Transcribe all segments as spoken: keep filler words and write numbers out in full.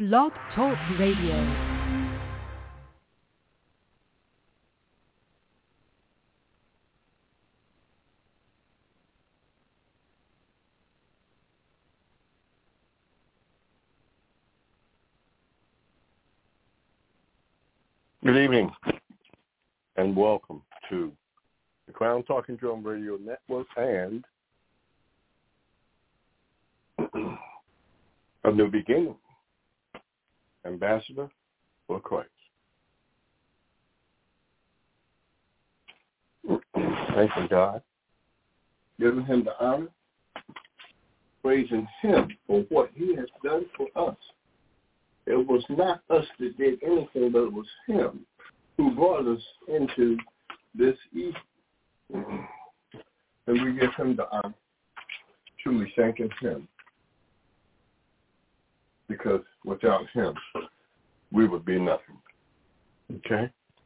Blog Talk Radio. Good evening, and welcome to the Crown Talking Drum Radio Network and A New Beginning, Ambassador for Christ. Thanking God, giving him the honor, praising him for what he has done for us. It was not us that did anything, but it was him who brought us into this evening. And we give him the honor, truly thanking him. Because without him, we would be nothing. Okay?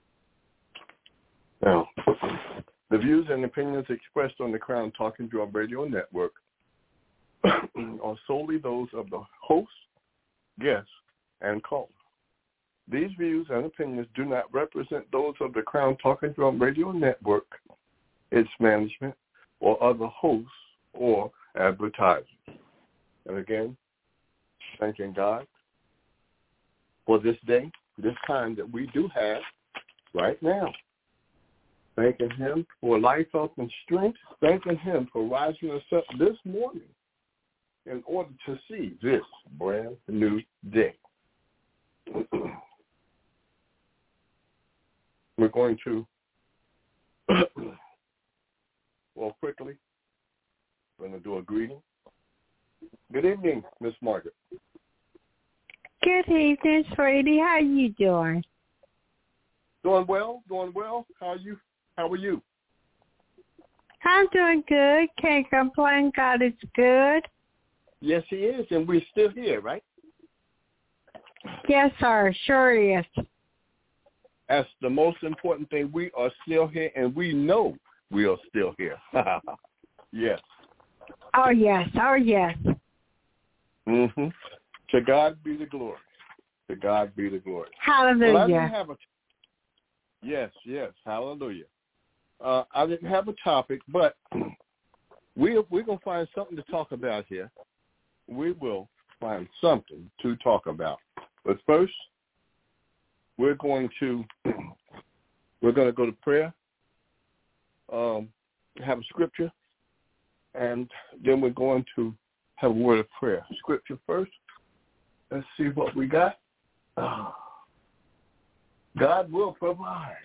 Now, the views and opinions expressed on the Crown Talking Drum Radio Network are solely those of the host, guests, and call. These views and opinions do not represent those of the Crown Talking Drum Radio Network, its management, or other hosts or advertisers. And again, thanking God for this day, this time that we do have right now. Thanking him for life, health, and strength. Thanking him for rising us up this morning in order to see this brand new day. We're going to, well, quickly, we're going to do a greeting. Good evening, Miss Margaret. Good evening, sweetie. How are you doing? Doing well, doing well. How are you? How are you? I'm doing good. Can't complain. God is good. Yes, he is, and we're still here, right? Yes, sir. Sure is. That's the most important thing. We are still here, and we know we are still here. Yes. Oh, yes. Oh, yes. Mm-hmm. To God be the glory. To God be the glory. Hallelujah. Well, I didn't have a yes, yes. Hallelujah. Uh, I didn't have a topic, but we, we're going to find something to talk about here. We will find something to talk about. But first, we're going to we're going to go to prayer, um, have a scripture, and then we're going to have a word of prayer. Scripture first. Let's see what we got. Oh. God will provide.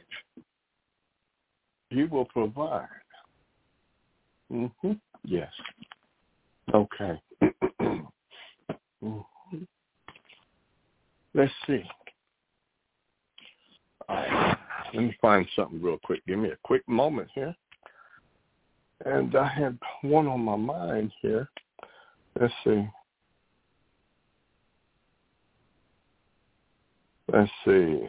He will provide. Mm-hmm. Yes. Okay. Mm-hmm. Let's see. All right. Let me find something real quick. Give me a quick moment here. And I had one on my mind here. Let's see. Let's see.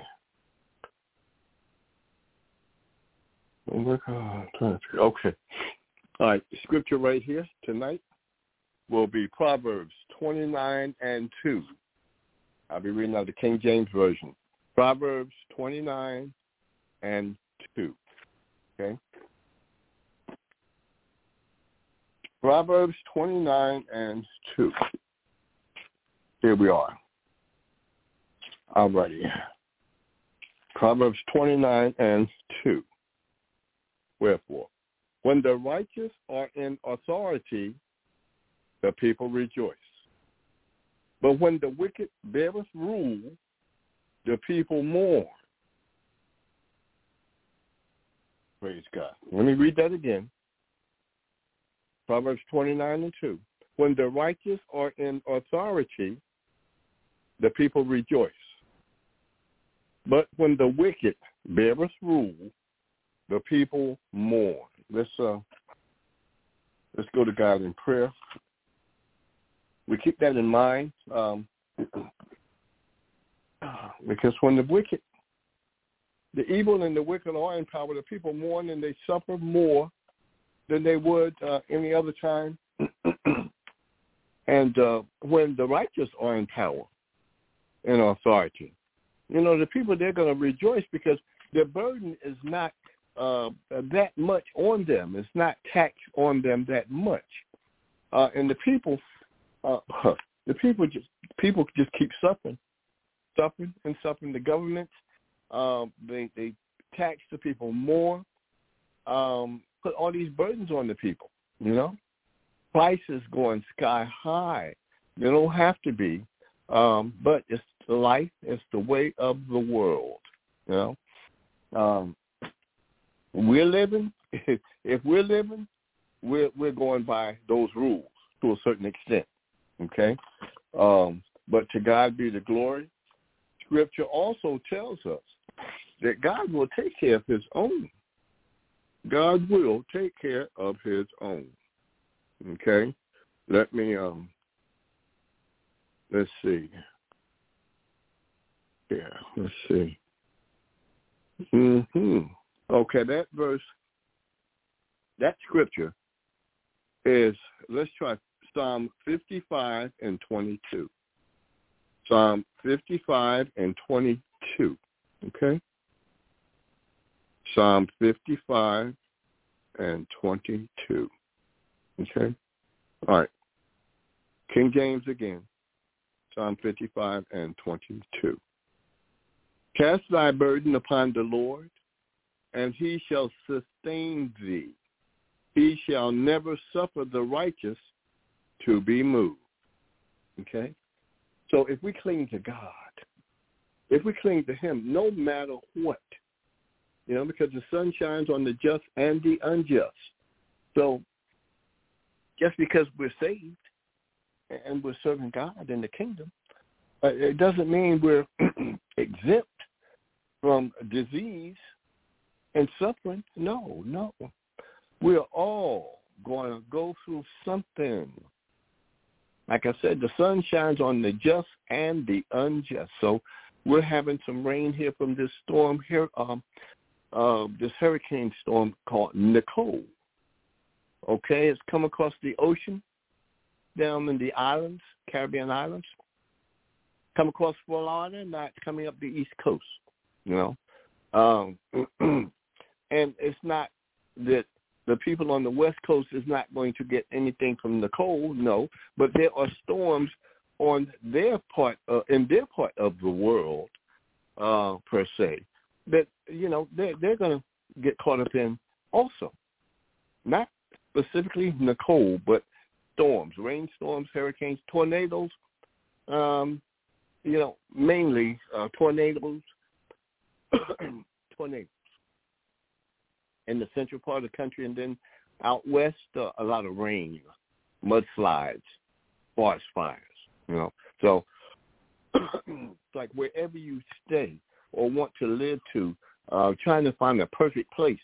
Okay. All right. The scripture right here tonight will be Proverbs twenty-nine and two. I'll be reading out the King James Version. Proverbs twenty-nine and two. Okay? Proverbs twenty-nine and two. Here we are. All righty. Proverbs twenty-nine and two. Wherefore, when the righteous are in authority, the people rejoice. But when the wicked beareth rule, the people mourn. Praise God. Let me read that again. Proverbs twenty-nine and two. When the righteous are in authority, the people rejoice. But when the wicked beareth rule, the people mourn. Let's uh, let's go to God in prayer. We keep that in mind, um, because when the wicked, the evil and the wicked are in power, the people mourn and they suffer more than they would uh, any other time. And uh, when the righteous are in power, and authority. You know, the people, they're going to rejoice because their burden is not uh, that much on them. It's not taxed on them that much. Uh, and the people, uh, the people just people just keep suffering, suffering and suffering. The governments, uh, they they tax the people more, um, put all these burdens on the people. You know, prices going sky high. They don't have to be, um, but it's the life. It's the way of the world. You know, um, we're living. If we're living, we're we're going by those rules to a certain extent. Okay, um, but to God be the glory. Scripture also tells us that God will take care of his own. God will take care of his own. Okay? Let me, um, let's see. Yeah, let's see. Mm-hmm. Okay, that verse, that scripture is, let's try Psalm fifty-five and twenty-two. Psalm fifty-five and twenty-two. Okay? Psalm fifty-five and twenty-two. Okay? All right. King James again. Psalm fifty-five and twenty-two. Cast thy burden upon the Lord, and he shall sustain thee. He shall never suffer the righteous to be moved. Okay? So if we cling to God, if we cling to him, no matter what, you know, because the sun shines on the just and the unjust. So just because we're saved and we're serving God in the kingdom, uh, it doesn't mean we're exempt from disease and suffering. No, no. We're all going to go through something. Like I said, the sun shines on the just and the unjust. So we're having some rain here from this storm here, um, uh, this hurricane storm called Nicole. Okay, it's come across the ocean down in the islands, Caribbean islands. Come across Florida, not coming up the East Coast, you know. Um, and it's not that the people on the West Coast is not going to get anything from the cold, no, but there are storms on their part, uh, in their part of the world, uh, per se, that, you know, they're, they're going to get caught up in also. Not specifically Nicole, but storms, rainstorms, hurricanes, tornadoes, um, you know, mainly uh, tornadoes, tornadoes. In the central part of the country, and then out west, uh, a lot of rain, mudslides, forest fires, you know. So it's like wherever you stay or want to live to, uh, trying to find a perfect place.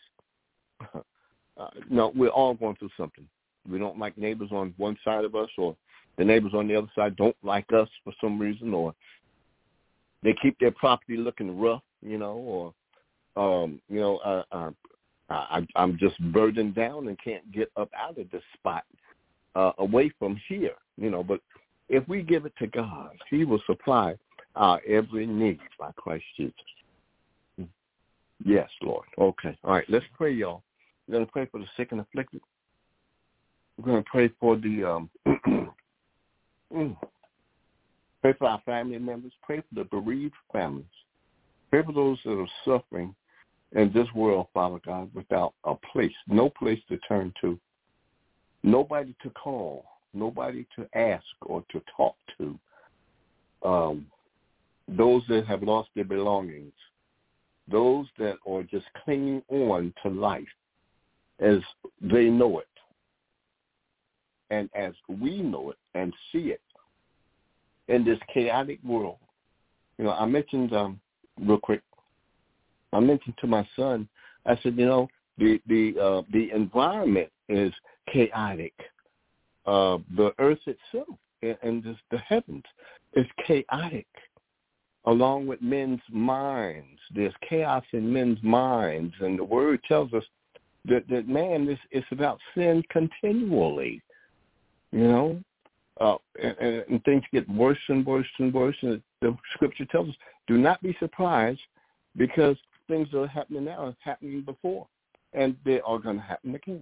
uh, no, we're all going through something. We don't like neighbors on one side of us, or the neighbors on the other side don't like us for some reason, or they keep their property looking rough, you know, or, um, you know, uh, uh I, I'm just burdened down and can't get up out of this spot, uh, away from here, you know. But if we give it to God, he will supply our every need by Christ Jesus. Yes, Lord. Okay. All right, let's pray, y'all. We're going to pray for the sick and afflicted. We're going to pray for the, um, pray for our family members. Pray for the bereaved families. Pray for those that are suffering in this world, Father God, without a place, no place to turn to, nobody to call, nobody to ask or to talk to, um, those that have lost their belongings, those that are just clinging on to life as they know it and as we know it and see it in this chaotic world. You know, I mentioned, um, real quick, I mentioned to my son, I said, you know, the the uh, the environment is chaotic. Uh, the earth itself and, and just the heavens is chaotic, along with men's minds. There's chaos in men's minds, and the Word tells us that, that man is, is about sin continually, you know. uh, and, and, and things get worse and worse and worse. And the Scripture tells us, do not be surprised, because things that are happening now are happening before, and they are going to happen again.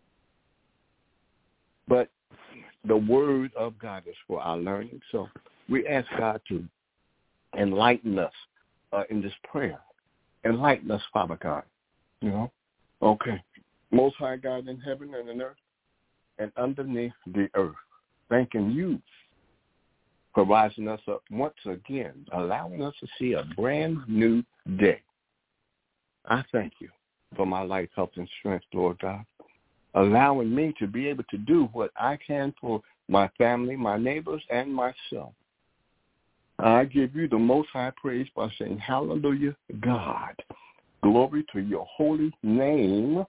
But the Word of God is for our learning. So we ask God to enlighten us uh, in this prayer. Enlighten us, Father God. You know? Okay. Most High God in heaven and in earth and underneath the earth, thanking you for rising us up once again, allowing us to see a brand new day. I thank you for my life, health, and strength, Lord God, allowing me to be able to do what I can for my family, my neighbors, and myself. I give you the most high praise by saying, hallelujah, God. Glory to your holy name.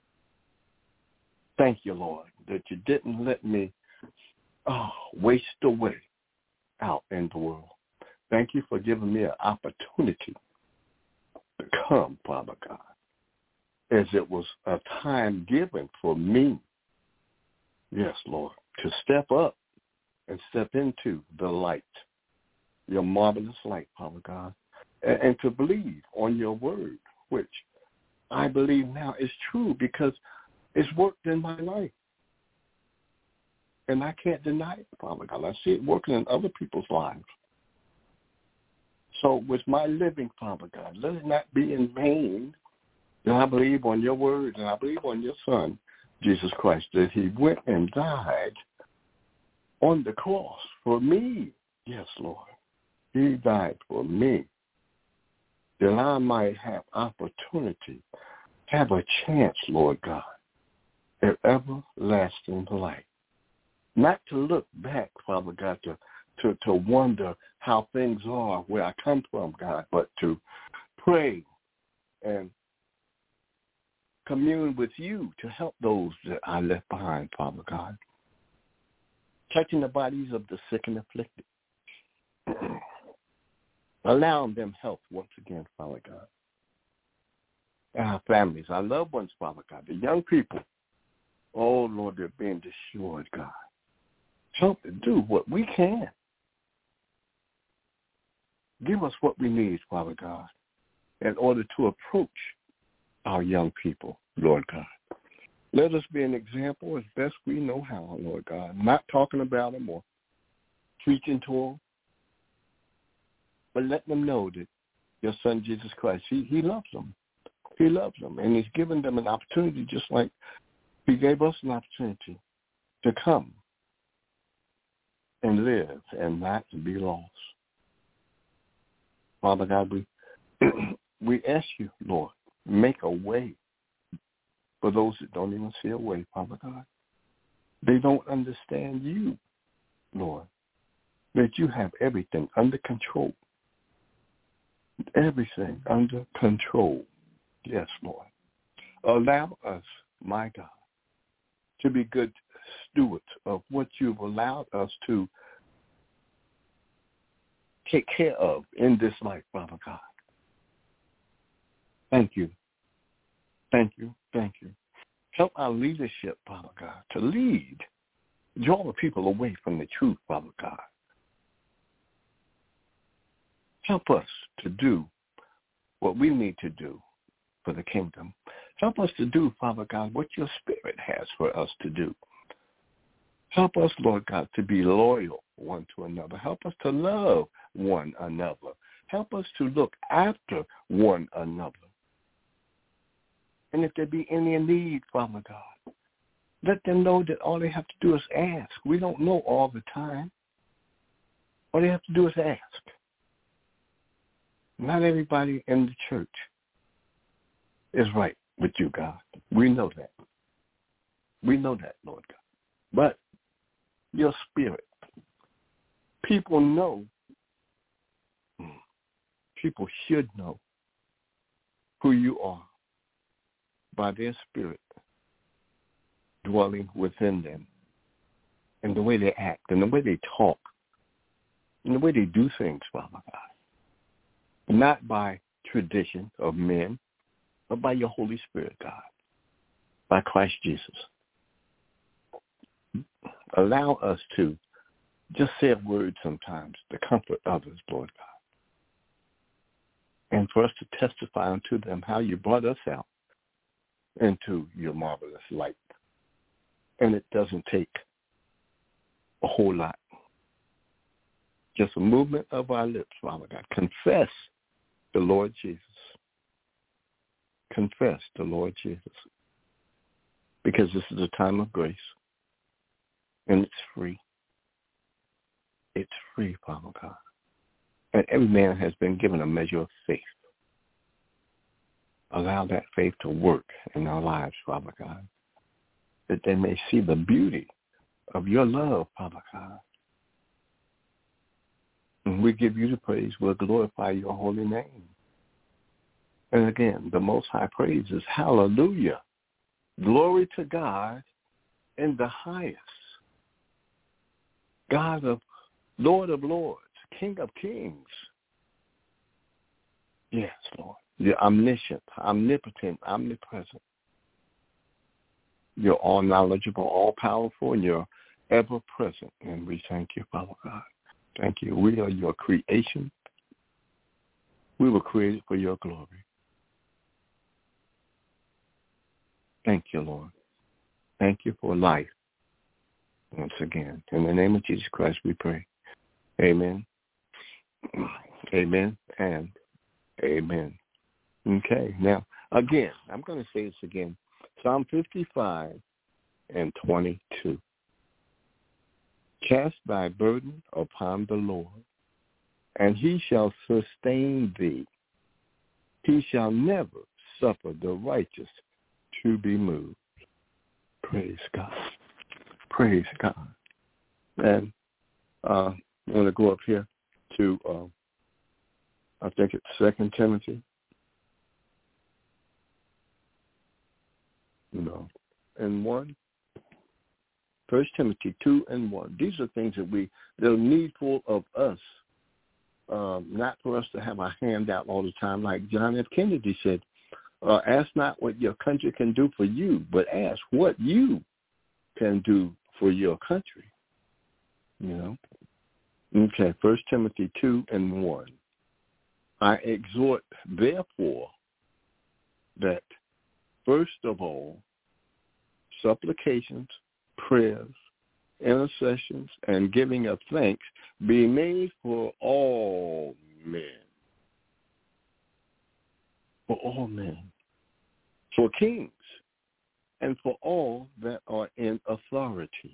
Thank you, Lord, that you didn't let me oh, waste away out in the world. Thank you for giving me an opportunity to come, Father God, as it was a time given for me, yes, Lord, to step up and step into the light, your marvelous light, Father God, and, and to believe on your word, which I believe now is true because it's worked in my life. And I can't deny it, Father God. I see it working in other people's lives. So with my living, Father God, let it not be in vain. And I believe on your word, and I believe on your Son, Jesus Christ, that he went and died on the cross for me. Yes, Lord. He died for me, that I might have opportunity, have a chance, Lord God, at everlasting life. Not to look back, Father God, to, to, to wonder how things are, where I come from, God, but to pray and commune with you to help those that I left behind, Father God. Touching the bodies of the sick and afflicted. Allowing them health once again, Father God. Our families, our loved ones, Father God, the young people. Oh, Lord, they're being destroyed, God. Help to do what we can. Give us what we need, Father God, in order to approach our young people, Lord God. Let us be an example as best we know how, Lord God. Not talking about them or preaching to them, but let them know that your Son, Jesus Christ, he, he loves them. He loves them, and he's given them an opportunity just like he gave us an opportunity to come and live and not to be lost. Father God, we we ask you, Lord, make a way for those that don't even see a way, Father God. They don't understand you, Lord, that you have everything under control. Everything under control. Yes, Lord. Allow us, my God, to be good stewards of what you've allowed us to take care of in this life, Father God. Thank you. Thank you. Thank you. Help our leadership, Father God, to lead, draw the people away from the truth, Father God. Help us to do what we need to do for the kingdom. Help us to do, Father God, what your Spirit has for us to do. Help us, Lord God, to be loyal one to another. Help us to love one another. Help us to look after one another. And if there be any need, Father God, let them know that all they have to do is ask. We don't know all the time. All they have to do is ask. Not everybody in the church is right with you, God. We know that. We know that, Lord God. But your Spirit, people know, people should know who you are by their Spirit dwelling within them, and the way they act, and the way they talk, and the way they do things, Father God. Not by tradition of men, but by your Holy Spirit, God, by Christ Jesus. Allow us to just say a word sometimes to comfort others, Lord God. And for us to testify unto them how you brought us out into your marvelous light. And it doesn't take a whole lot. Just a movement of our lips, Father God. Confess the Lord Jesus. Confess the Lord Jesus. Because this is a time of grace. And it's free. It's free, Father God. And every man has been given a measure of faith. Allow that faith to work in our lives, Father God, that they may see the beauty of your love, Father God. And we give you the praise. We'll glorify your holy name. And again, the most high praise is hallelujah. Glory to God in the highest. God of Lord of lords, King of kings. Yes, Lord. You're omniscient, omnipotent, omnipresent. You're all knowledgeable, all powerful, and you're ever present. And we thank you, Father God. Thank you. We are your creation. We were created for your glory. Thank you, Lord. Thank you for life. Once again, in the name of Jesus Christ, we pray. Amen. Amen and amen. Okay, now, again, I'm going to say this again. Psalm fifty-five and twenty-two. Cast thy burden upon the Lord, and he shall sustain thee. He shall never suffer the righteous to be moved. Praise God. Praise God. And uh, I'm going to go up here to, uh, I think it's Second Timothy. No. And one. First Timothy two and one. These are things that we, they're needful of us, um, not for us to have our hand out all the time. Like John F. Kennedy said, uh, ask not what your country can do for you, but ask what you can do for your country. You know? Okay, First Timothy two and one. I exhort, therefore, that first of all, supplications, prayers, intercessions, and giving of thanks be made for all men. For all men. For kings, and for all that are in authority,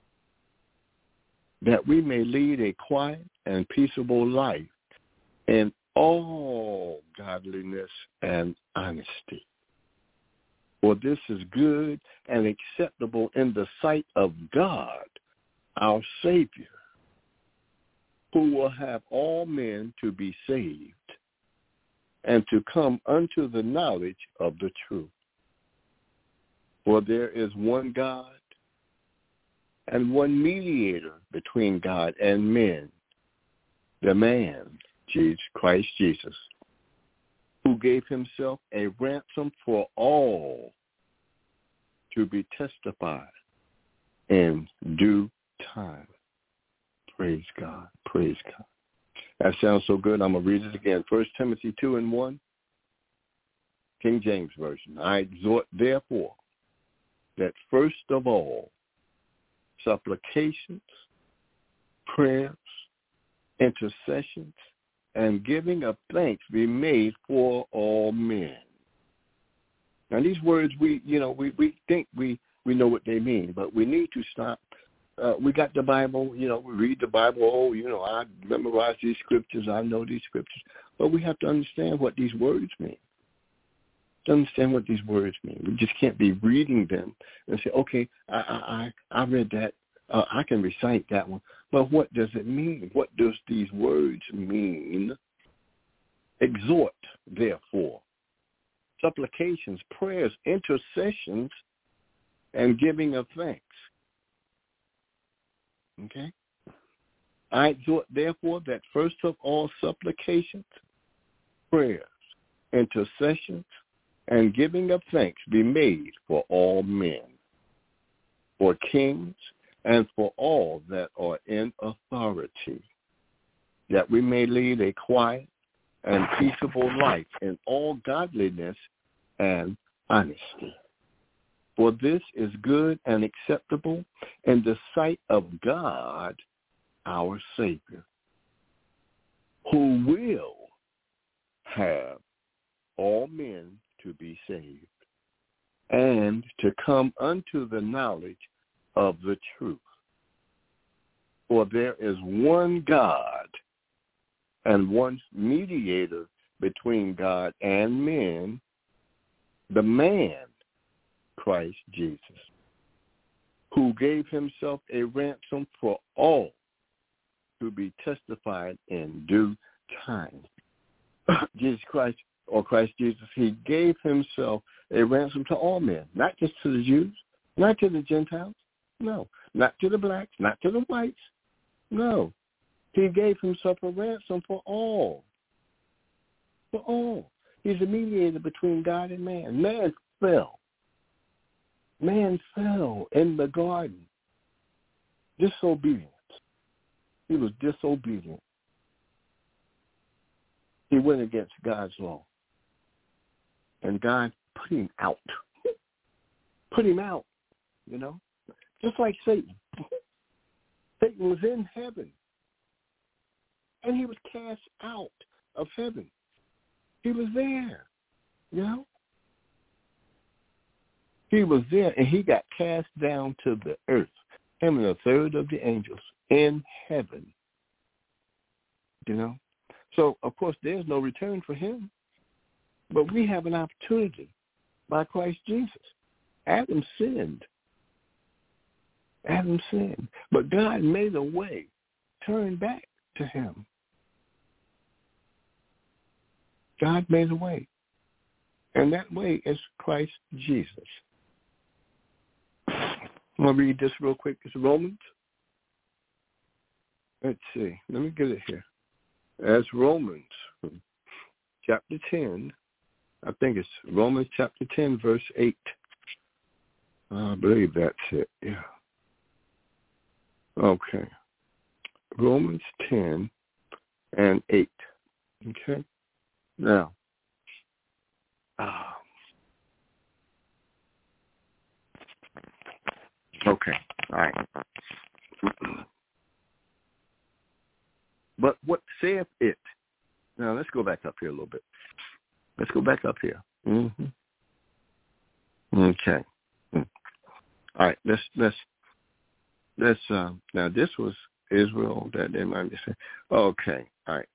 that we may lead a quiet and peaceable life in all godliness and honesty. For this is good and acceptable in the sight of God, our Savior, who will have all men to be saved and to come unto the knowledge of the truth. For there is one God and one mediator between God and men, the man, Jesus Christ Jesus, who gave himself a ransom for all to be testified in due time. Praise God. Praise God. That sounds so good. I'm going to read it again. First Timothy two and one, King James Version. I exhort, therefore, that first of all, supplications, prayers, intercessions, and giving of thanks be made for all men. Now, these words, we, you know, we, we think we, we know what they mean, but we need to stop. Uh, we got the Bible, you know, we read the Bible. Oh, you know, I memorize these scriptures. I know these scriptures. But we have to understand what these words mean. To understand what these words mean. We just can't be reading them and say, okay, I I, I read that. Uh, I can recite that one. But what does it mean? What does these words mean? Exhort, therefore, supplications, prayers, intercessions, and giving of thanks. Okay? I exhort, therefore, that first of all supplications, prayers, intercessions, and giving of thanks be made for all men, for kings, and for all that are in authority, that we may lead a quiet and peaceable life in all godliness and honesty. For this is good and acceptable in the sight of God, our Savior, who will have all men to be saved and to come unto the knowledge of the truth. For there is one God and one mediator between God and men, the man, Christ Jesus, who gave himself a ransom for all to be testified in due time. Jesus Christ, or Christ Jesus, he gave himself a ransom to all men, not just to the Jews, not to the Gentiles, no, not to the blacks, not to the whites, no. He gave himself a ransom for all, for all. He's a mediator between God and man. Man fell. Man fell in the garden. Disobedience. He was disobedient. He went against God's law. And God put him out. Put him out, you know, just like Satan. Satan was in heaven. And he was cast out of heaven. He was there, you know. He was there, and he got cast down to the earth, him and a third of the angels in heaven, you know. So, of course, there's no return for him. But we have an opportunity by Christ Jesus. Adam sinned. Adam sinned. But God made a way, turned back to him. God made a way. And that way is Christ Jesus. I'm going to read this real quick. It's Romans. Let's see. Let me get it here. As Romans chapter ten, I think it's Romans chapter ten, verse eight. I believe that's it, yeah. Okay. Romans ten and eight. Okay? Now, uh, okay, all right. But what saith it? Now, let's go back up here a little bit. Let's go back up here. Mm-hmm. Okay. Mm. All right, let's, let's, let's, uh, now this was Israel that they might be saying. Okay, all right.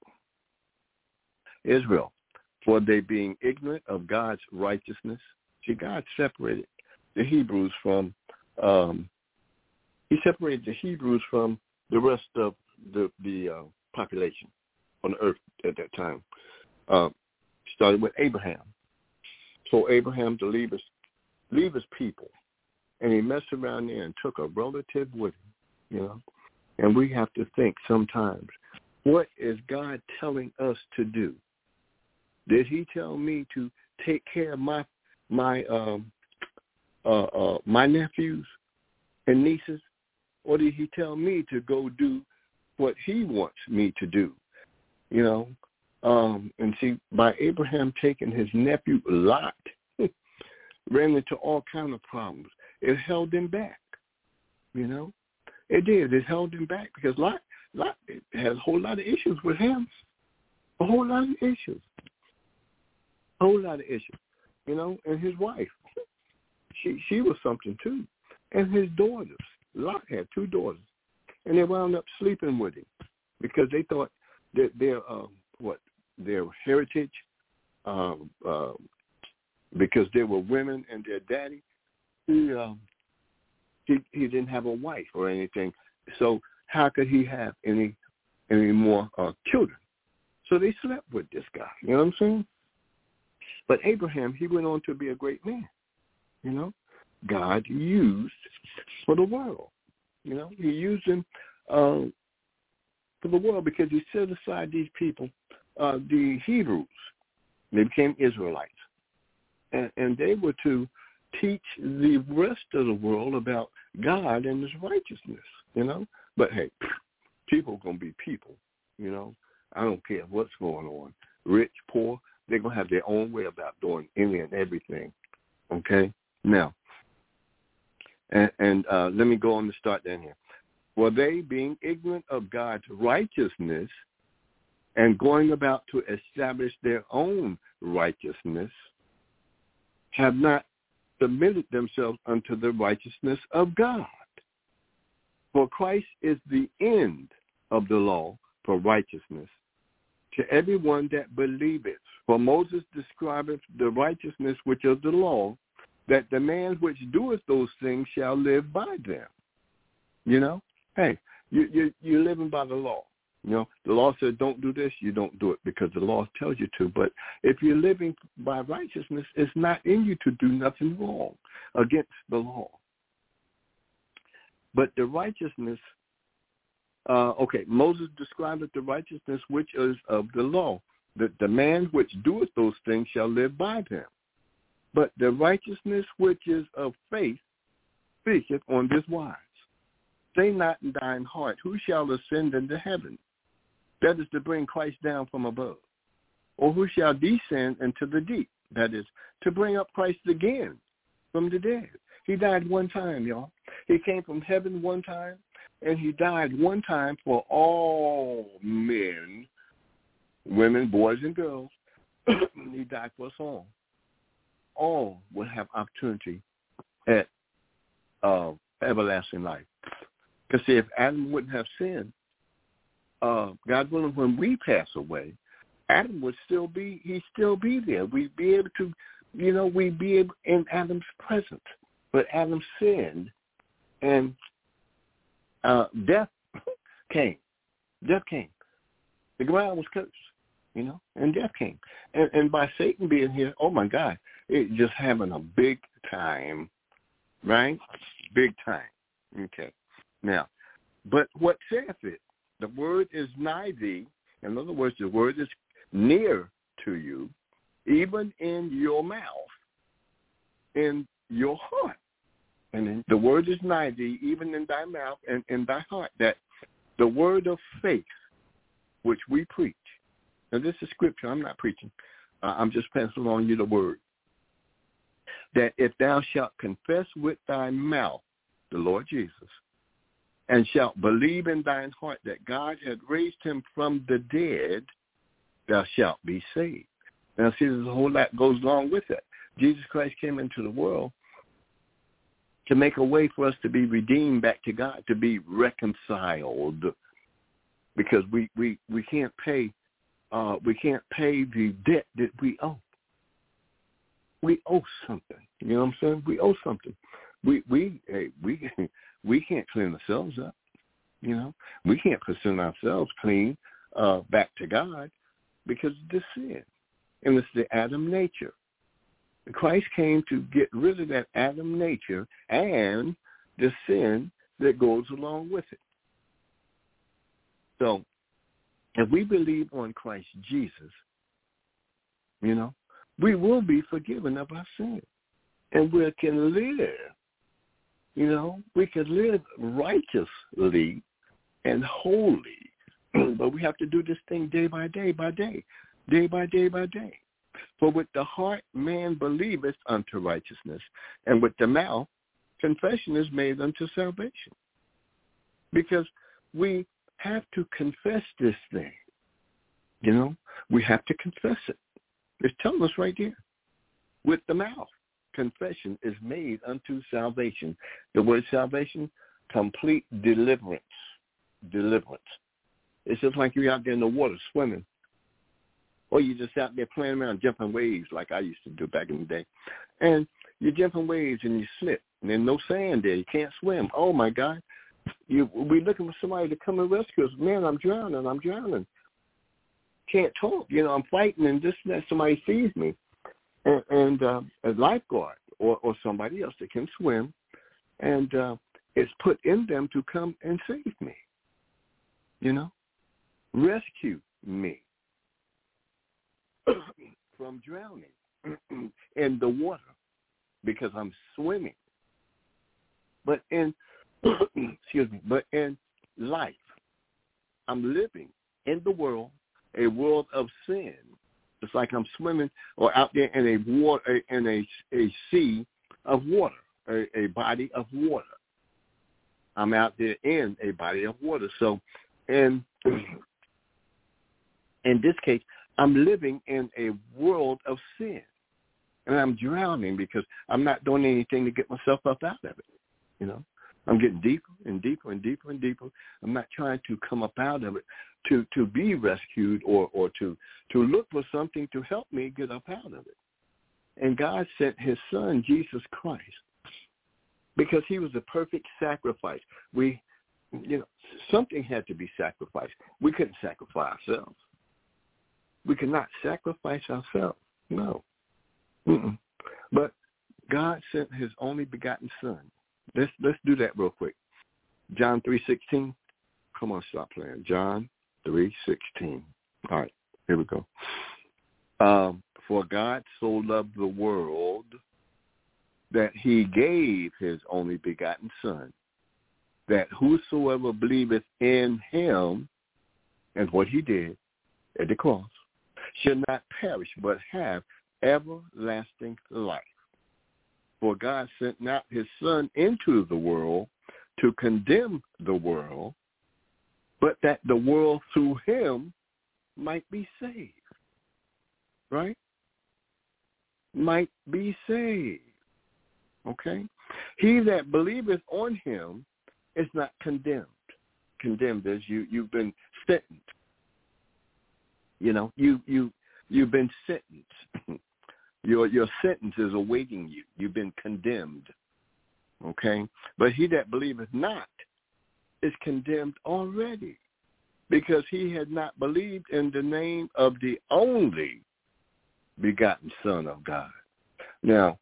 Israel, for they being ignorant of God's righteousness. See, God separated the Hebrews from, um, he separated the Hebrews from the rest of the, the uh, population on the earth at that time. Uh, started with Abraham. So Abraham to leave his, leave his people, and he messed around there and took a relative with him, you know. And we have to think sometimes, what is God telling us to do? Did he tell me to take care of my my um, uh, uh, my nephews and nieces, or did he tell me to go do what he wants me to do? You know, um, and see, by Abraham taking his nephew Lot, ran into all kinds of problems. It held him back. You know, it did. It held him back because Lot Lot had a whole lot of issues with him. A whole lot of issues. A whole lot of issues, you know, and his wife, she she was something too, and his daughters. Lot had two daughters, and they wound up sleeping with him because they thought that their um, what their heritage, um, uh, because they were women and their daddy, he um, he he didn't have a wife or anything, so how could he have any any more uh, children? So they slept with this guy. You know what I'm saying? But Abraham, he went on to be a great man, you know. God used for the world, you know. He used him uh, for the world because he set aside these people, uh, the Hebrews. They became Israelites. And, and they were to teach the rest of the world about God and his righteousness, you know. But, hey, people are going to be people, you know. I don't care what's going on. Rich, poor, they're going to have their own way about doing any and everything, okay? Now, and, and uh, let me go on to start down here. For they, being ignorant of God's righteousness and going about to establish their own righteousness, have not submitted themselves unto the righteousness of God. For Christ is the end of the law for righteousness to everyone that believeth. For Moses describeth the righteousness which of the law, that the man which doeth those things shall live by them. You know, hey, you, you, you're living by the law. You know, the law says don't do this, you don't do it because the law tells you to. But if you're living by righteousness, it's not in you to do nothing wrong against the law. But the righteousness, uh, okay, Moses described the righteousness which is of the law, that the man which doeth those things shall live by them. But the righteousness which is of faith speaketh on this wise. Say not in thine heart, who shall ascend into heaven? That is to bring Christ down from above. Or who shall descend into the deep? That is to bring up Christ again from the dead. He died one time, y'all. He came from heaven one time, and he died one time for all men, women, boys, and girls. He died for us all. All will have opportunity at uh, everlasting life. Because see, if Adam wouldn't have sinned, uh, God willing, when we pass away, Adam would still be, he'd still be there. We'd be able to, you know, we'd be able, in Adam's presence. But Adam sinned, and uh, death came. Death came. The ground was cursed, you know, and death came. And, and by Satan being here, oh, my God, it just having a big time, right? Big time. Okay. Now, but what saith it? The word is nigh thee. In other words, the word is near to you, even in your mouth, in your heart. And the word is nigh thee, even in thy mouth and in thy heart. That the word of faith, which we preach. Now, this is scripture. I'm not preaching. Uh, I'm just passing on you the word. That if thou shalt confess with thy mouth the Lord Jesus, and shalt believe in thine heart that God had raised him from the dead, thou shalt be saved. Now, see, there's a whole lot goes along with it. Jesus Christ came into the world to make a way for us to be redeemed back to God, to be reconciled, because we, we, we can't pay uh, we can't pay the debt that we owe. We owe something. You know what I'm saying? We owe something. We we hey, we we can't clean ourselves up. You know, we can't present ourselves clean uh, back to God because of the sin, and it's the Adam nature. Christ came to get rid of that Adam nature and the sin that goes along with it. So, if we believe on Christ Jesus, you know, we will be forgiven of our sin, and we can live. You know, we can live righteously and holy, but we have to do this thing day by day by day, day by day by day. For with the heart man believeth unto righteousness, and with the mouth confession is made unto salvation. Because we have to confess this thing. You know, we have to confess it. It's telling us right there. With the mouth, confession is made unto salvation. The word salvation, complete deliverance. Deliverance. It's just like you're out there in the water swimming. Or you're just out there playing around, jumping waves like I used to do back in the day. And you're jumping waves and you slip. And there's no sand there. You can't swim. Oh, my God. You, we're looking for somebody to come and rescue us. Man, I'm drowning. I'm drowning. Can't talk. You know, I'm fighting and this and that. Somebody sees me. And, and uh, a lifeguard or, or somebody else that can swim. And uh, it's put in them to come and save me. You know? Rescue me from drowning in the water because I'm swimming. But in, excuse me, but in life, I'm living in the world, a world of sin. It's like I'm swimming or out there in a water, in a, a sea of water, a, a body of water. I'm out there in a body of water. So in, in this case, I'm living in a world of sin. And I'm drowning because I'm not doing anything to get myself up out of it. You know, I'm getting deeper and deeper and deeper and deeper. I'm not trying to come up out of it to, to be rescued or, or to, to look for something to help me get up out of it. And God sent his son, Jesus Christ, because he was the perfect sacrifice. We, you know, something had to be sacrificed. We couldn't sacrifice ourselves. We could not sacrifice ourselves. No. Mm-mm. But God sent his only begotten son. Let's let's do that real quick. John three sixteen. Come on, stop playing. John three sixteen. All right, here we go. Um, for God so loved the world that he gave his only begotten son, that whosoever believeth in him, and what he did at the cross, should not perish but have everlasting life. For God sent not his son into the world to condemn the world, but that the world through him might be saved. Right? Might be saved. Okay? He that believeth on him is not condemned. Condemned is you, you've been sentenced. You know, you, you, you've been sentenced. Your your sentence is awaiting you. You've been condemned. Okay? But he that believeth not is condemned already, because he had not believed in the name of the only begotten Son of God. Now,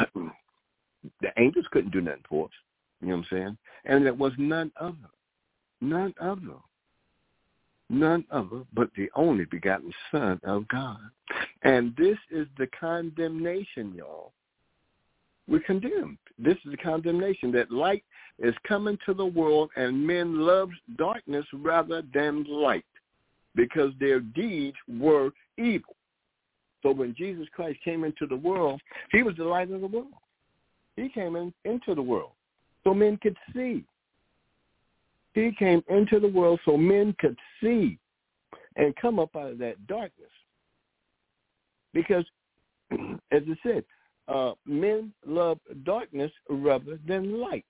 the angels couldn't do nothing for us. You know what I'm saying? And there was none other. None other. None other but the only begotten Son of God. And this is the condemnation, y'all. We're condemned. This is the condemnation, that light is coming to the world, and men love darkness rather than light, because their deeds were evil. So when Jesus Christ came into the world, he was the light of the world. He came in, into the world so men could see. He came into the world so men could see and come up out of that darkness. Because, as I said, uh, men love darkness rather than light.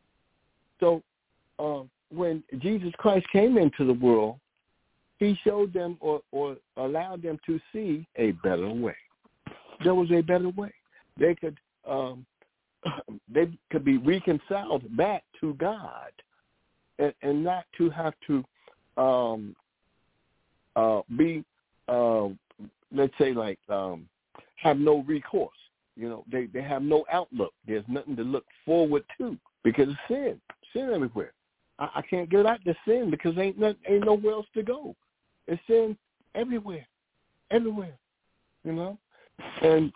So uh, when Jesus Christ came into the world, he showed them or, or allowed them to see a better way. There was a better way. They could um, they could be reconciled back to God, and, and not to have to um, uh, be, uh, let's say, like um, have no recourse. You know, they, they have no outlook. There's nothing to look forward to because of sin. Sin everywhere. I, I can't get out the sin because ain't not, ain't nowhere else to go. It's sin everywhere, everywhere. You know, and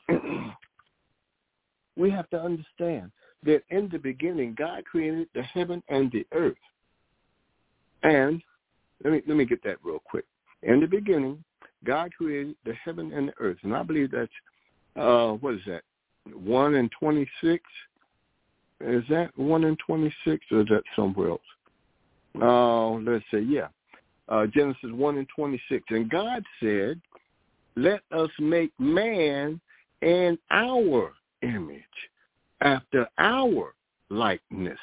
we have to understand that in the beginning, God created the heaven and the earth. And let me let me get that real quick. In the beginning, God created the heaven and the earth, and I believe that's uh, what is that? One and twenty-six. Is that one and twenty-six, or is that somewhere else? Uh, let's say, yeah, uh, Genesis one and twenty-six. And God said, "Let us make man in our image, after our likeness."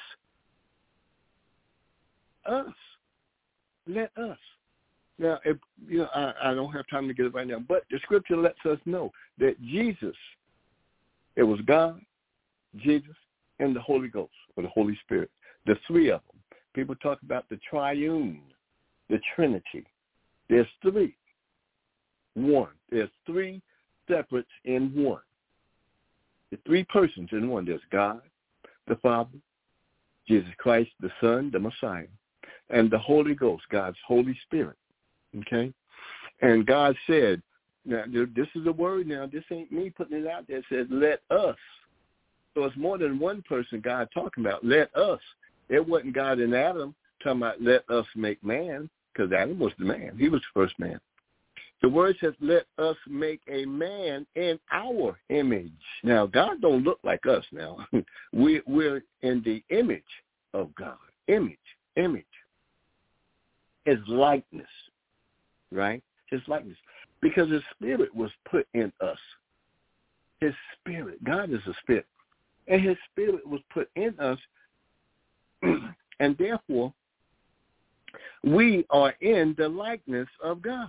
Us. Let us. Now, if, you know, I, I don't have time to get it right now, but the scripture lets us know that Jesus, it was God, Jesus, and the Holy Ghost, or the Holy Spirit, the three of them. People talk about the triune, the Trinity. There's three. One. There's three separates in one. The three persons in one. There's God, the Father, Jesus Christ, the Son, the Messiah, and the Holy Ghost, God's Holy Spirit. Okay? And God said, now this is a word now, this ain't me putting it out there, it says, let us So it's more than one person God talking about. Let us. It wasn't God and Adam talking about let us make man, because Adam was the man. He was the first man. The word says, let us make a man in our image. Now, God don't look like us now. we, we're in the image of God. Image, image. His likeness, right? His likeness. Because his spirit was put in us. His spirit. God is a spirit. And his spirit was put in us. And therefore, we are in the likeness of God.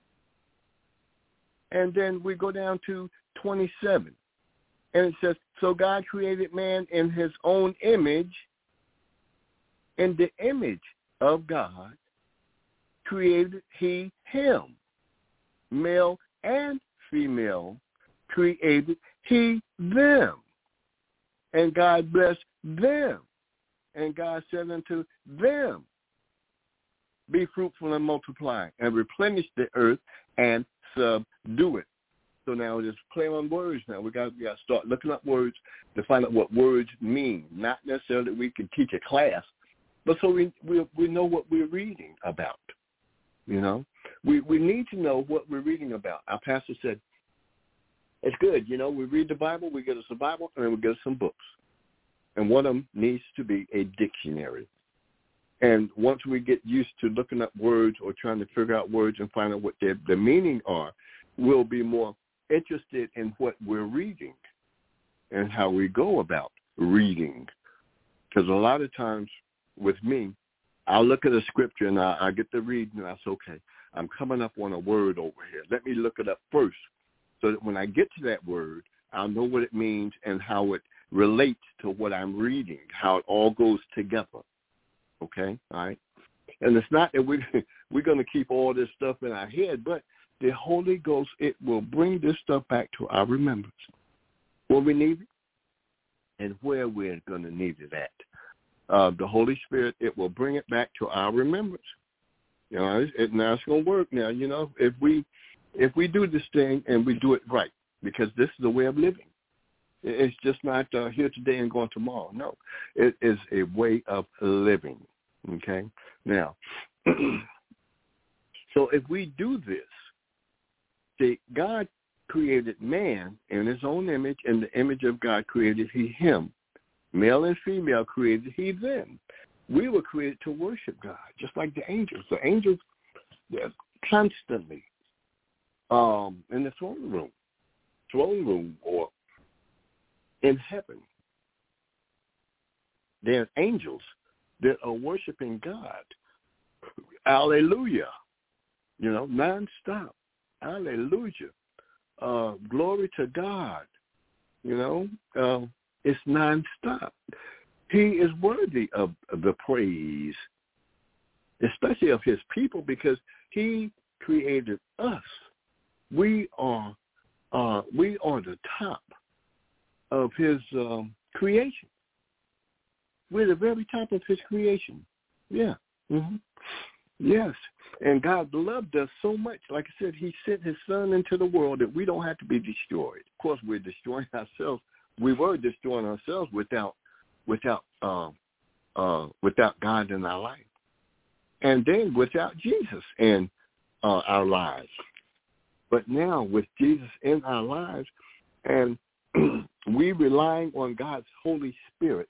And then we go down to twenty-seven. And it says, so God created man in his own image. In the image of God created he him. Male and female created he them. And God blessed them. And God said unto them, be fruitful and multiply, and replenish the earth and subdue it. So now just play on words now. We got, we got to start looking up words to find out what words mean. Not necessarily that we can teach a class, but so we we, we know what we're reading about. You know? We we need to know what we're reading about. Our pastor said, it's good, you know, we read the Bible, we get us a Bible, and then we get us some books. And one of them needs to be a dictionary. And once we get used to looking up words or trying to figure out words and find out what their, their meaning are, we'll be more interested in what we're reading and how we go about reading. Because a lot of times with me, I'll look at a scripture and I, I get to read and I say, okay, I'm coming up on a word over here. Let me look it up first so that when I get to that word, I'll know what it means and how it relates to what I'm reading, how it all goes together. Okay, all right? And it's not that we're, we're going to keep all this stuff in our head, but the Holy Ghost, it will bring this stuff back to our remembrance. Where we need it and where we're going to need it at. Uh, the Holy Spirit, it will bring it back to our remembrance. You know, it, it, now it's going to work now, you know, if we if we do this thing and we do it right, because this is the way of living. It's just not uh, here today and going tomorrow. No, it is a way of living, okay? Now, so if we do this, see, God created man in his own image, and the image of God created he him. Male and female created he them. We were created to worship God, just like the angels. The angels, they're constantly um, in the throne room, throne room or in heaven. There's angels that are worshiping God. Hallelujah. You know, nonstop. Hallelujah. Uh, glory to God. You know, uh, it's nonstop. He is worthy of, of the praise, especially of his people, because he created us. We are, uh, we are the top of his um, creation. We're the very top of his creation. Yeah. Mm-hmm. Yes. And God loved us so much. Like I said, he sent his son into the world that we don't have to be destroyed. Of course, we're destroying ourselves. We were destroying ourselves without without uh, uh, without God in our life. And then without Jesus in uh, our lives. But now with Jesus in our lives, and we relying on God's Holy Spirit,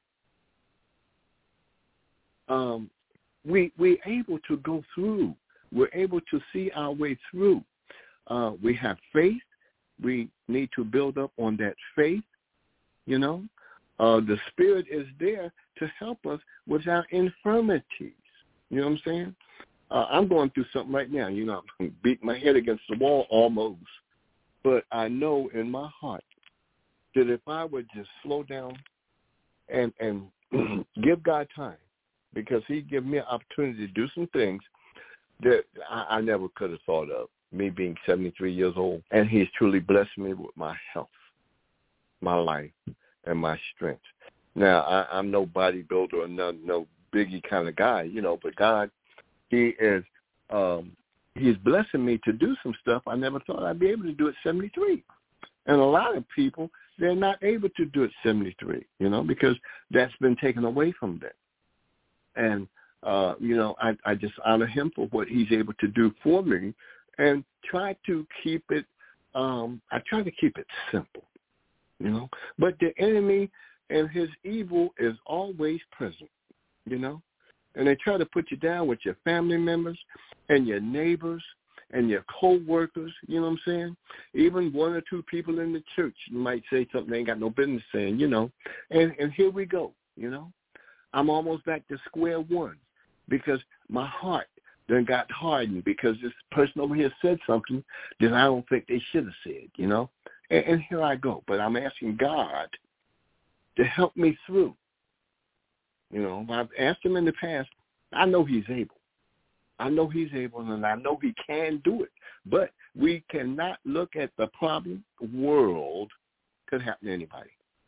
um, we, we're able to go through. We're able to see our way through. Uh, we have faith. We need to build up on that faith, you know. Uh, the Spirit is there to help us with our infirmities. You know what I'm saying? Uh, I'm going through something right now. You know, I'm beating my head against the wall almost. But I know in my heart that if I would just slow down and, and give God time, because he gave me an opportunity to do some things that I, I never could have thought of, me being seventy-three years old. And he's truly blessed me with my health, my life, and my strength. Now, I, I'm no bodybuilder or no, no biggie kind of guy, you know, but God, he is, um, he's blessing me to do some stuff I never thought I'd be able to do at seventy-three. And a lot of people, they're not able to do it seventy-three, you know, because that's been taken away from them. And, uh, you know, I, I just honor him for what he's able to do for me and try to keep it, um, I try to keep it simple, you know. But the enemy and his evil is always present, you know. And they try to put you down with your family members and your neighbors and your co-workers, you know what I'm saying? Even one or two people in the church might say something they ain't got no business saying, you know. And, and here we go, you know. I'm almost back to square one because my heart then got hardened because this person over here said something that I don't think they should have said, you know. And, and here I go. But I'm asking God to help me through. You know, I've asked him in the past. I know he's able. I know he's able, and I know he can do it. But we cannot look at the problem. World could happen to anybody.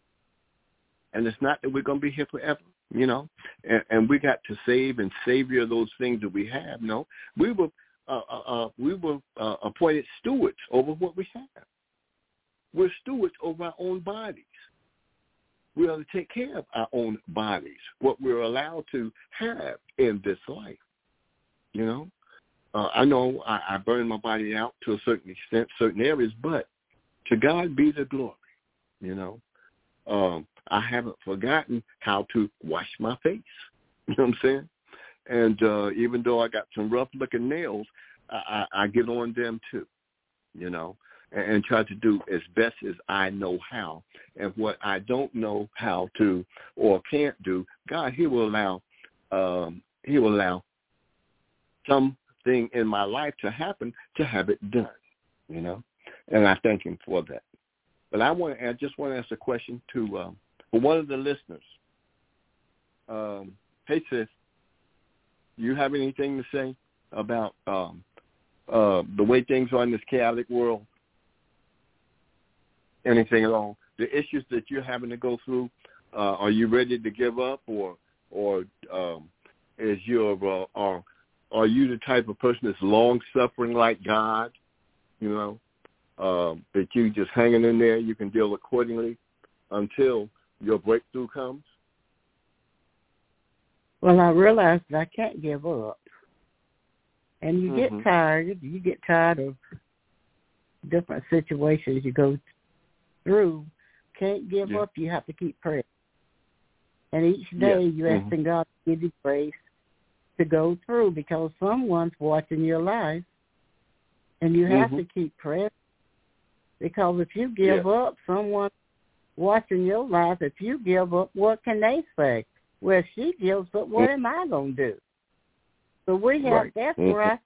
And it's not that we're going to be here forever, you know, and, and we got to save and savor those things that we have. No, we were uh, uh, we were uh, appointed stewards over what we have. We're stewards over our own bodies. We are to take care of our own bodies, what we're allowed to have in this life. You know, uh, I know I, I burn my body out to a certain extent, certain areas, but to God be the glory. You know, um, I haven't forgotten how to wash my face. You know what I'm saying? And uh, even though I got some rough-looking nails, I, I, I get on them too. You know. And try to do as best as I know how. And what I don't know how to or can't do, God, he will allow um, he will allow something in my life to happen to have it done, you know. And I thank him for that. But I want to I just want to ask a question to um, for one of the listeners. Um, hey, sis, do you have anything to say about um, uh, the way things are in this chaotic world? Anything at all? The issues that you're having to go through, uh, are you ready to give up, or or um, is your uh, are are you the type of person that's long suffering like God? You know, uh, that you just hanging in there, you can deal accordingly until your breakthrough comes. Well, I realized that I can't give up, and you mm-hmm. get tired. You get tired of different situations you go through. Can't give yeah. up. You have to keep praying. And each day yeah. you're asking mm-hmm. God to give you grace to go through, because someone's watching your life, and you have mm-hmm. to keep praying. Because if you give yeah. up, someone watching your life, if you give up, what can they say? Well, she gives up, what mm-hmm. am I going to do? So we have, right. that's mm-hmm. where I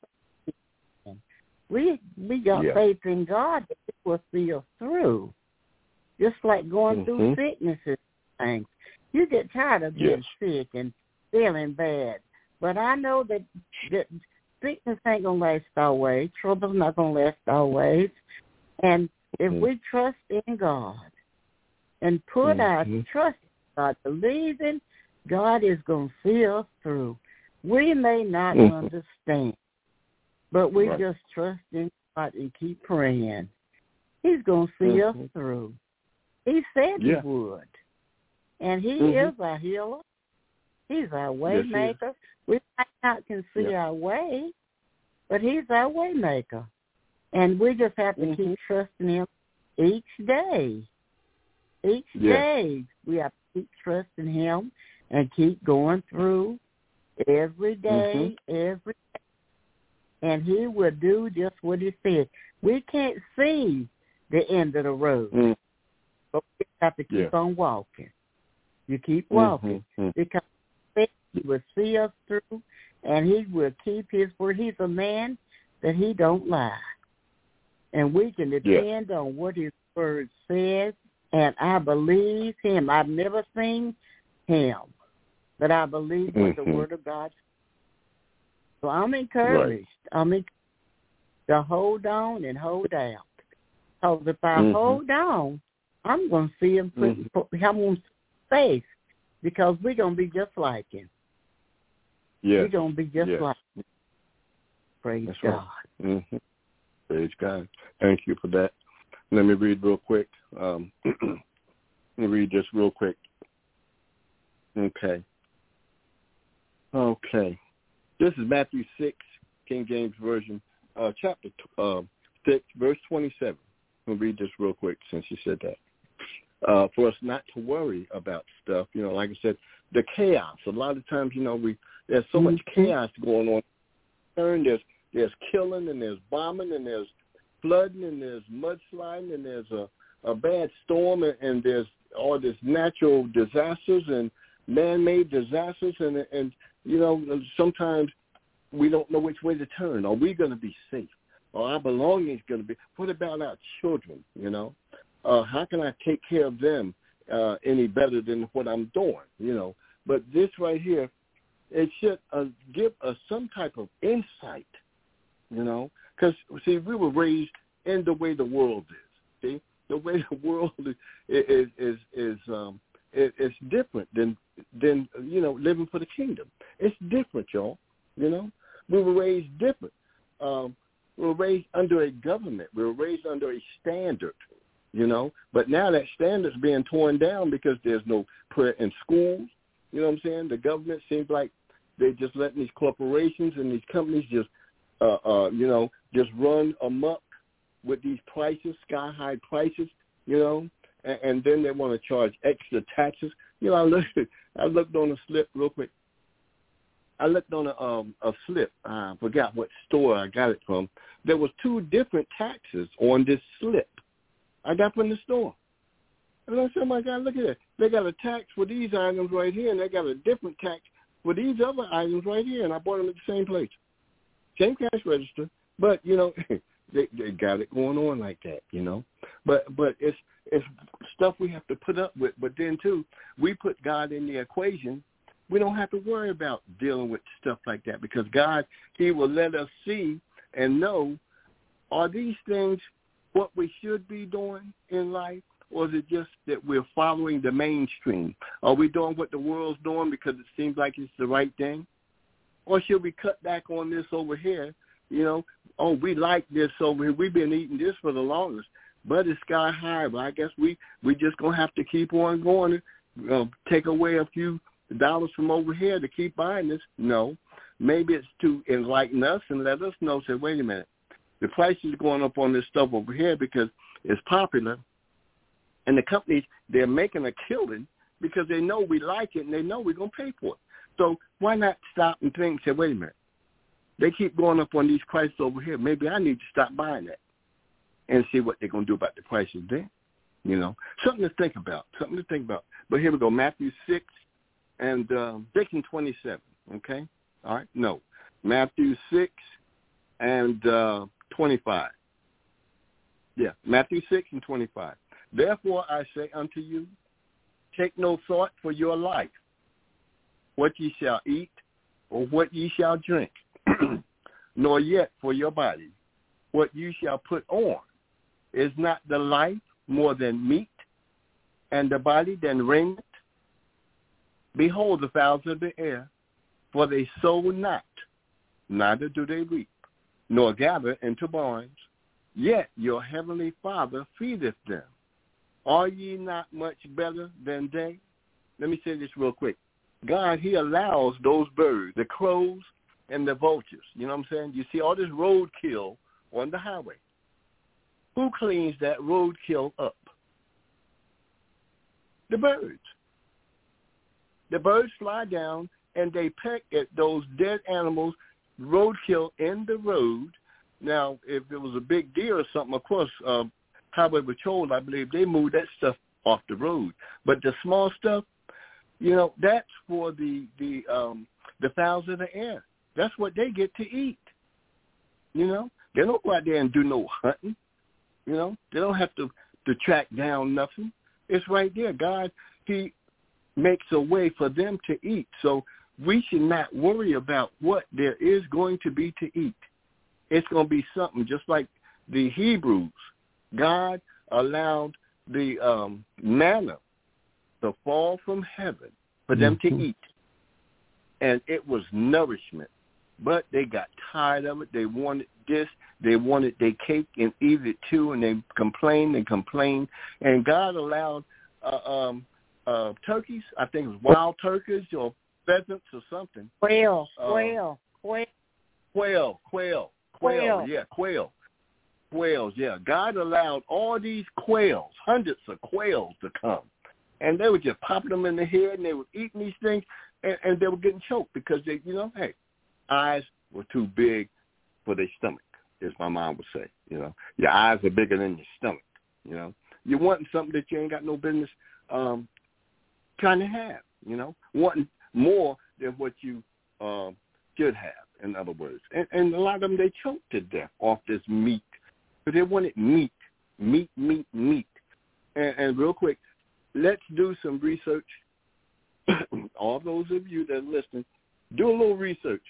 we we got yeah. faith in God that He will see us through. Just like going mm-hmm. through sicknesses and things. You get tired of being yes. sick and feeling bad. But I know that, that sickness ain't going to last always. Trouble's not going to last always. And if mm-hmm. we trust in God and put mm-hmm. our trust in God, believing God is going to see us through. We may not mm-hmm. understand, but we right. just trust in God and keep praying. He's going to see mm-hmm. us through. He said yeah. he would. And he mm-hmm. is our healer. He's our way yes, maker. We might not can see yeah. our way, but he's our way maker. And we just have to mm-hmm. keep trusting him each day. Each yeah. day we have to keep trusting him and keep going through every day, mm-hmm. every day. And he will do just what he said. We can't see the end of the road. Mm-hmm. But we have to keep yeah. on walking. You keep walking mm-hmm. because he will see us through, and he will keep his word. He's a man that he don't lie. And we can depend yeah. on what his word says, and I believe him. I've never seen him, but I believe mm-hmm. what the word of God says. So I'm encouraged. Right. I'm encouraged to hold on and hold out. Because if I mm-hmm. hold on, I'm going to see him put, mm-hmm. put I'm going to faith, because we're going to be just like him. Yes. We're going to be just yes. like him. Praise That's God. Right. Mm-hmm. Praise God. Thank you for that. let me read real quick. Um, let me read this real quick. Okay. Okay. This is Matthew six, King James Version, uh, chapter uh, six, verse twenty-seven. I'll read this real quick since you said that. Uh, for us not to worry about stuff, you know, like I said, the chaos. A lot of times, you know, we there's so much chaos going on. There's there's killing and there's bombing and there's flooding and there's mudsliding and there's a, a bad storm and, and there's all this natural disasters and man-made disasters and and you know sometimes we don't know which way to turn. Are we going to be safe? Are our belongings going to be? What about our children? You know. Uh, how can I take care of them uh, any better than what I'm doing, you know? But this right here, it should uh, give us some type of insight, you know? Because, see, we were raised in the way the world is, see? The way the world is, is, is, is um, it, it's different than, than, you know, living for the kingdom. It's different, y'all, you know? We were raised different. Um, we were raised under a government. We were raised under a standard. You know, but now that standard's being torn down because there's no prayer in schools. You know what I'm saying? The government seems like they're just letting these corporations and these companies just, uh, uh, you know, just run amok with these prices, sky-high prices, you know, and, and then they want to charge extra taxes. You know, I looked, I looked on a slip real quick. I looked on a, um, a slip. I forgot what store I got it from. There was two different taxes on this slip. I got from the store. And I said, oh, my God, look at that. They got a tax for these items right here, and they got a different tax for these other items right here, and I bought them at the same place. Same cash register, but, you know, they, they got it going on like that, you know. But but it's it's stuff we have to put up with. But then, too, we put God in the equation. We don't have to worry about dealing with stuff like that because God, he will let us see and know, are these things what we should be doing in life, or is it just that we're following the mainstream? Are we doing what the world's doing because it seems like it's the right thing? Or should we cut back on this over here? You know, oh, we like this over here. We've been eating this for the longest, but it's sky high. But I guess we, we just going to have to keep on going, uh, take away a few dollars from over here to keep buying this. No, maybe it's to enlighten us and let us know, say, wait a minute. The price is going up on this stuff over here because it's popular. And the companies, they're making a killing because they know we like it and they know we're going to pay for it. So why not stop and think and say, wait a minute. They keep going up on these prices over here. Maybe I need to stop buying that and see what they're going to do about the prices there. You know, something to think about, something to think about. But here we go, Matthew six and uh, six and twenty-seven, okay? All right, no. Matthew six and uh, twenty-five. Yeah, Matthew six and twenty-five. Therefore I say unto you, take no thought for your life, what ye shall eat or what ye shall drink, nor yet for your body, what you shall put on. Is not the life more than meat, and the body than raiment? Behold the fowls of the air, for they sow not, neither do they reap, nor gather into barns, yet your heavenly Father feedeth them. Are ye not much better than they? Let me say this real quick. God, he allows those birds, the crows and the vultures, you know what I'm saying? You see all this roadkill on the highway. Who cleans that roadkill up? The birds. The birds fly down and they peck at those dead animals, roadkill in the road. Now, if it was a big deer or something, of course, uh, Highway Patrol, I believe, they move that stuff off the road. But the small stuff, you know, that's for the the um, the fowls of the air. That's what they get to eat. You know, they don't go out there and do no hunting. You know, they don't have to, to track down nothing. It's right there. God, he makes a way for them to eat. So we should not worry about what there is going to be to eat. It's going to be something just like the Hebrews. God allowed the um, manna to fall from heaven for them mm-hmm. to eat. And it was nourishment. But they got tired of it. They wanted this. They wanted their cake and eat it too, and they complained and complained. And God allowed uh, um, uh, turkeys, I think it was wild turkeys or pheasants or something. Quail, uh, quail, quail. Quail, quail, quail, quail, yeah, quail. Quails, yeah. God allowed all these quails, hundreds of quails to come. And they were just popping them in the head, and they were eating these things, and, and they were getting choked because they, you know, hey, eyes were too big for their stomach, as my mom would say. You know, your eyes are bigger than your stomach. You know, you're wanting something that you ain't got no business um, trying to have. You know, wanting more than what you um, should have. In other words, and, and a lot of them they choked to death off this meat, but they wanted meat, meat, meat, meat. And, and real quick, let's do some research. All those of you that are listening, do a little research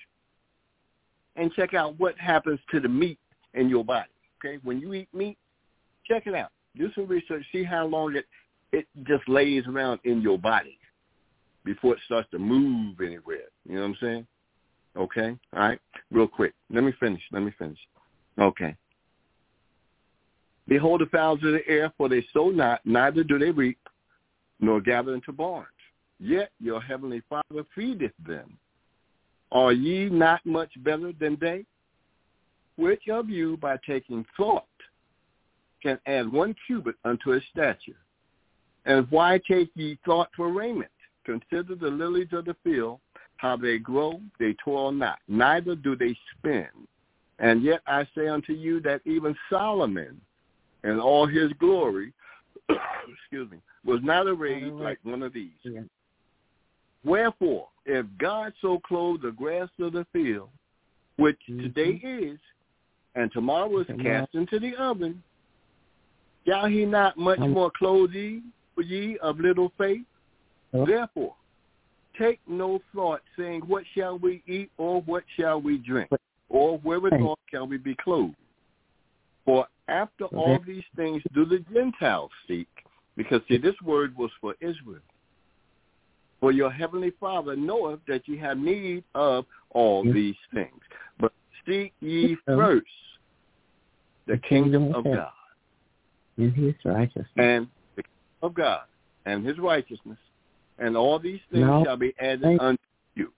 and check out what happens to the meat in your body. Okay, when you eat meat, check it out. Do some research. See how long it it just lays around in your body before it starts to move anywhere. You know what I'm saying? Okay, all right, real quick. Let me finish. Let me finish. Okay. Behold the fowls of the air, for they sow not, neither do they reap, nor gather into barns. Yet your heavenly Father feedeth them. Are ye not much better than they? Which of you, by taking thought, can add one cubit unto his stature? And why take ye thought for raiment? Consider the lilies of the field, how they grow, they toil not, neither do they spin. And yet I say unto you that even Solomon, in all his glory, excuse me, was not arrayed like one of these. Yeah. Wherefore, if God so clothe the grass of the field, which mm-hmm. today is, and tomorrow is mm-hmm. cast into the oven, shall he not much mm-hmm. more clothe ye, for ye of little faith? Mm-hmm. Therefore, take no thought, saying, what shall we eat, or what shall we drink, or wherewithal shall we be clothed? For after all these things do the Gentiles seek, because, see, this word was for Israel. For your heavenly Father knoweth that ye have need of all these things. But seek ye first the kingdom of God and his righteousness. And the kingdom of God and his righteousness, and all these things no. shall be added unto you.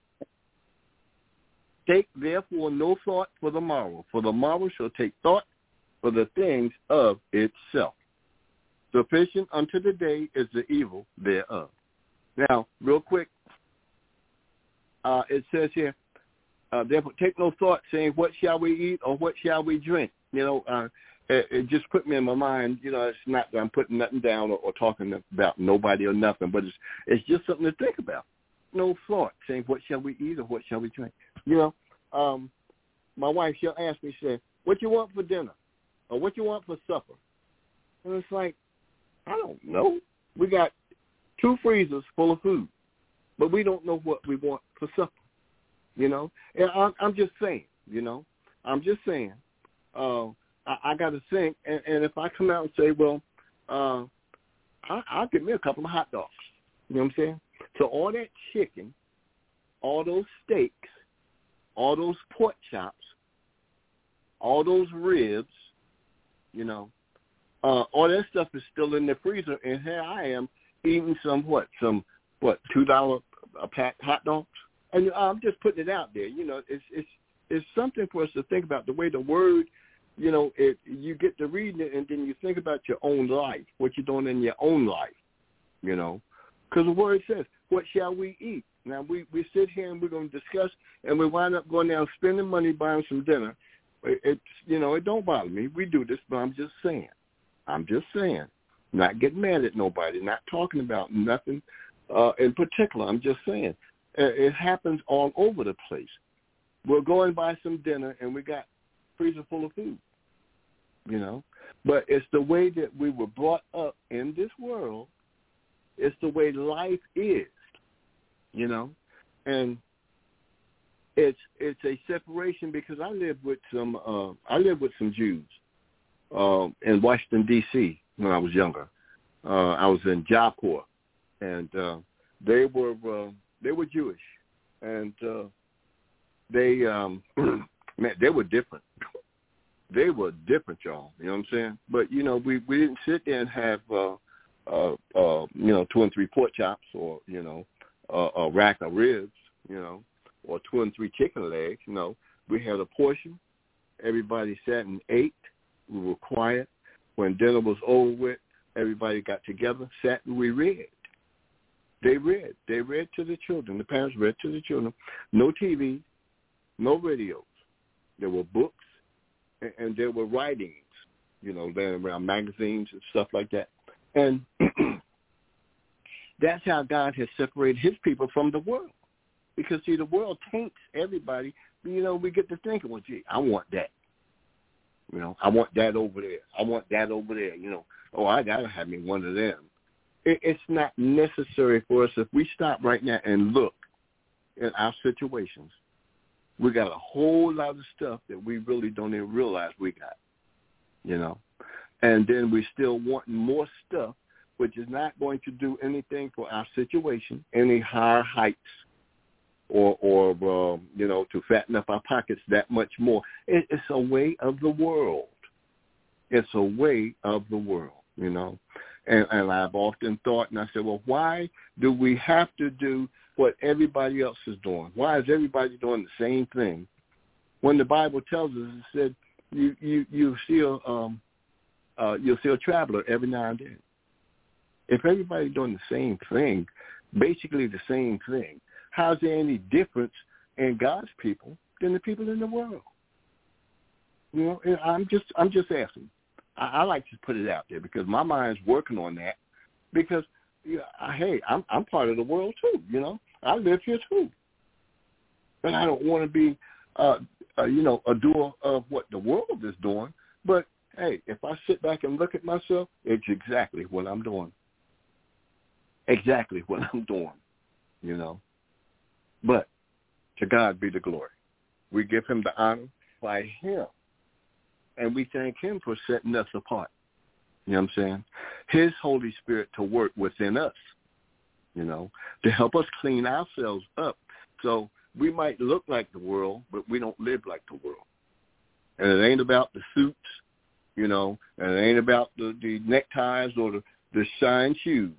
Take therefore no thought for the morrow, for the morrow shall take thought for the things of itself. Sufficient unto the day is the evil thereof. Now, real quick, uh, it says here, uh, therefore take no thought, saying, what shall we eat or what shall we drink? You know, uh, it, it just put me in my mind, you know, it's not that I'm putting nothing down or, or talking about nobody or nothing, but it's it's just something to think about. No thought, saying, what shall we eat or what shall we drink? You know, um, my wife, she'll ask me, she said, what you want for dinner? Or what you want for supper? And it's like, I don't know. We got two freezers full of food, but we don't know what we want for supper, you know? And I'm, I'm just saying, you know, I'm just saying, uh, I, I got to think, and, and if I come out and say, well, uh, I, I'll get me a couple of hot dogs, you know what I'm saying? So all that chicken, all those steaks, all those pork chops, all those ribs, you know, uh, all that stuff is still in the freezer, and here I am, eating some what, some what, two dollar a pack hot dogs, and I'm just putting it out there. You know, it's it's it's something for us to think about. The way the word, you know, it you get to reading it, and then you think about your own life, what you're doing in your own life. You know, because the word says, "What shall we eat?" Now we we sit here and we're going to discuss, and we wind up going down spending money buying some dinner. It, it's you know, it don't bother me. We do this, but I'm just saying. I'm just saying. Not getting mad at nobody, not talking about nothing uh, in particular. I'm just saying it happens all over the place. We're going by some dinner, and we got freezer full of food, you know. But it's the way that we were brought up in this world. It's the way life is, you know. And it's it's a separation because I live with some uh, I live with some Jews uh, in Washington D C when I was younger. Uh, I was in Job Corps, and uh, they were uh, they were Jewish, and uh, they um, man, they were different. they were different, y'all. You know what I'm saying? But, you know, we, we didn't sit there and have, uh, uh, uh, you know, two and three pork chops or, you know, uh, a rack of ribs, you know, or two and three chicken legs. You know, we had a portion. Everybody sat and ate. We were quiet. When dinner was over with, everybody got together, sat, and we read. They read. They read to the children. The parents read to the children. No T V, no radios. There were books, and, and there were writings, you know, laying around, magazines and stuff like that. And that's how God has separated his people from the world. Because, see, the world taints everybody. You know, we get to thinking, well, gee, I want that. You know, I want that over there. I want that over there. You know, oh, I got to have me one of them. It, it's not necessary for us. If we stop right now and look at our situations, we got a whole lot of stuff that we really don't even realize we got, you know. And then we still want more stuff, which is not going to do anything for our situation, any higher heights, or, or um, you know, to fatten up our pockets that much more. It, it's a way of the world. It's a way of the world, you know. And, and I've often thought, and I said, well, why do we have to do what everybody else is doing? Why is everybody doing the same thing? When the Bible tells us, it said, you you you see a um, uh, you'll see a traveler every now and then. If everybody's doing the same thing, basically the same thing, how's there any difference in God's people than the people in the world? You know, and I'm just I'm just asking. I, I like to put it out there because my mind's working on that. Because you know, I, hey, I'm I'm part of the world too. You know, I live here too, but I don't want to be, uh, uh, you know, a doer of what the world is doing. But hey, if I sit back and look at myself, it's exactly what I'm doing. Exactly what I'm doing. You know. But to God be the glory. We give him the honor by him. And we thank him for setting us apart. You know what I'm saying? His Holy Spirit to work within us, you know, to help us clean ourselves up. So we might look like the world, but we don't live like the world. And it ain't about the suits, you know, and it ain't about the, the neckties or the, the shine shoes.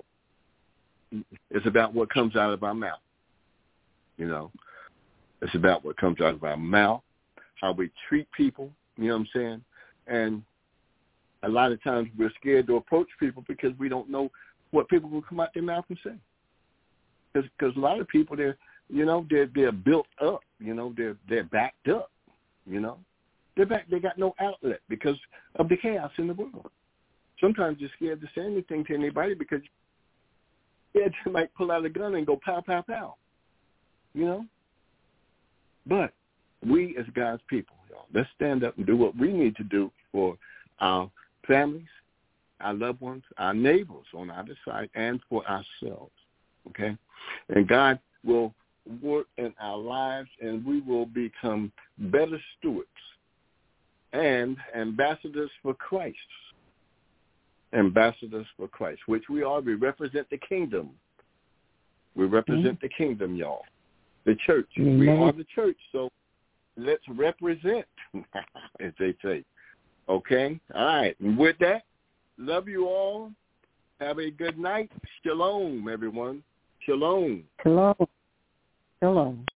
It's about what comes out of our mouth. You know, it's about what comes out of our mouth, how we treat people, you know what I'm saying? And a lot of times we're scared to approach people because we don't know what people will come out their mouth and say. Because a lot of people, they're, you know, they're, they're built up, you know, they're, they're backed up, you know. They're back, they got no outlet because of the chaos in the world. Sometimes you're scared to say anything to anybody because yeah, they might pull out a gun and go pow, pow, pow. You know? But we as God's people, y'all, let's stand up and do what we need to do for our families, our loved ones, our neighbors on either side, and for ourselves, okay? And God will work in our lives, and we will become better stewards and ambassadors for Christ. Ambassadors for Christ, which we are. We represent the kingdom. We represent mm-hmm. the kingdom, y'all. The church. Mm-hmm. We are the church, so let's represent, as they say. Okay? All right. And with that, love you all. Have a good night. Shalom, everyone. Shalom. Shalom. Shalom.